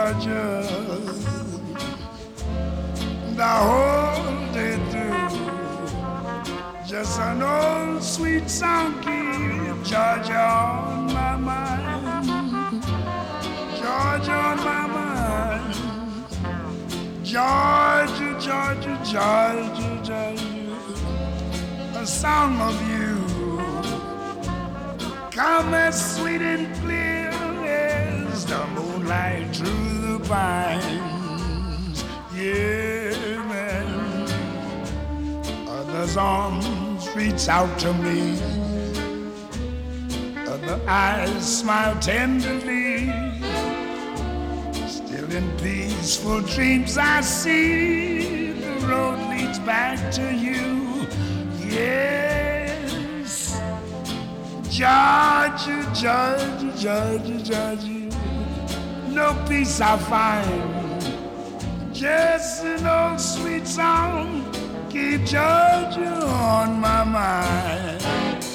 Georgia, the whole day through. Just an old sweet song keep Georgia on my mind. Georgia on my mind. Georgia, Georgia, Georgia, Georgia. A song of you. Come as sweet and clear as the moonlight through the pines. Yeah, man. Others' arms reach out to me. Other eyes smile tenderly. Still in peaceful dreams I see the road leads back to you. Yes, Georgia, Georgia, Georgia, Georgia. No peace I find, just an old sweet song keep Georgia on my mind.